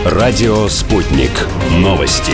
Радио «Спутник». Новости.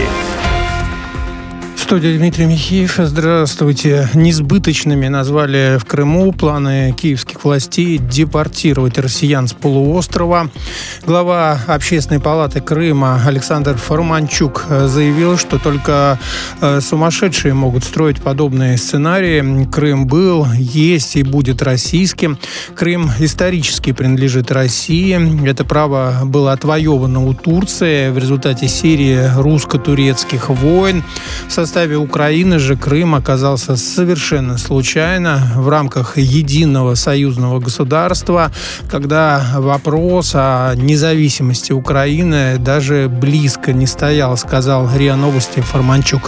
В студии Дмитрий Михеев. Здравствуйте. Несбыточными назвали в Крыму планы киевских властей депортировать россиян с полуострова. Глава Общественной палаты Крыма Александр Форманчук заявил, что только сумасшедшие могут строить подобные сценарии. Крым был, есть и будет российским. Крым исторически принадлежит России. Это право было отвоевано у Турции в результате серии русско-турецких войн. В составе Украины же Крым оказался совершенно случайно в рамках единого союзного государства, когда вопрос о независимости Украины даже близко не стоял, сказал РИА Новости Форманчук.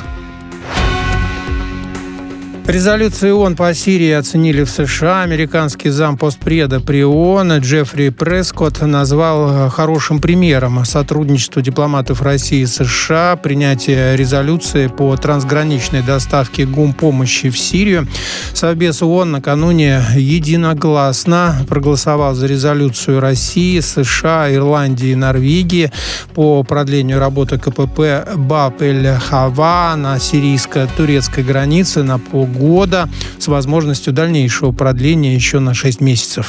Резолюцию ООН по Сирии оценили в США. Американский зампостпреда при ООН Джеффри Прескотт назвал хорошим примером сотрудничества дипломатов России и США принятие резолюции по трансграничной доставке гумпомощи в Сирию. Совбез ООН накануне единогласно проголосовал за резолюцию России, США, Ирландии и Норвегии по продлению работы КПП Баб-эль-Хава на сирийско-турецкой границе на полгода с возможностью дальнейшего продления еще на 6 месяцев.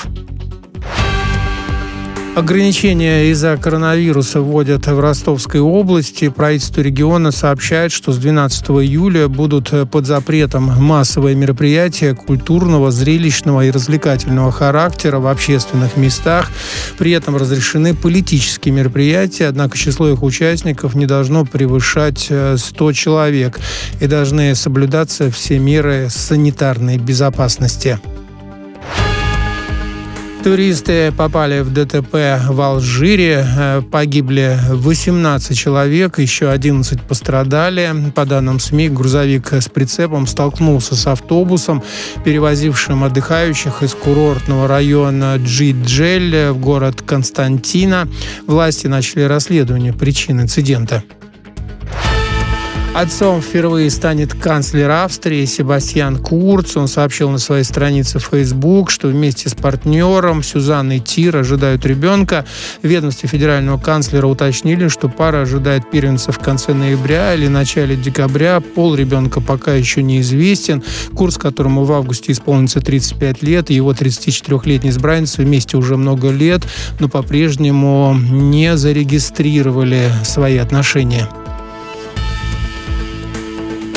Ограничения из-за коронавируса вводят в Ростовской области. Правительство региона сообщает, что с 12 июля будут под запретом массовые мероприятия культурного, зрелищного и развлекательного характера в общественных местах. При этом разрешены политические мероприятия, однако число их участников не должно превышать 100 человек и должны соблюдаться все меры санитарной безопасности. Туристы попали в ДТП в Алжире. Погибли 18 человек, еще 11 пострадали. По данным СМИ, грузовик с прицепом столкнулся с автобусом, перевозившим отдыхающих из курортного района Джиджель в город Константина. Власти начали расследование причин инцидента. Отцом впервые станет канцлер Австрии Себастьян Курц. Он сообщил на своей странице в Facebook, что вместе с партнером Сюзанной Тир ожидают ребенка. В ведомстве федерального канцлера уточнили, что пара ожидает первенца в конце ноября или начале декабря. Пол ребенка пока еще неизвестен. Курц, которому в августе исполнится 35 лет, и его 34-летний избранница вместе уже много лет, но по-прежнему не зарегистрировали свои отношения.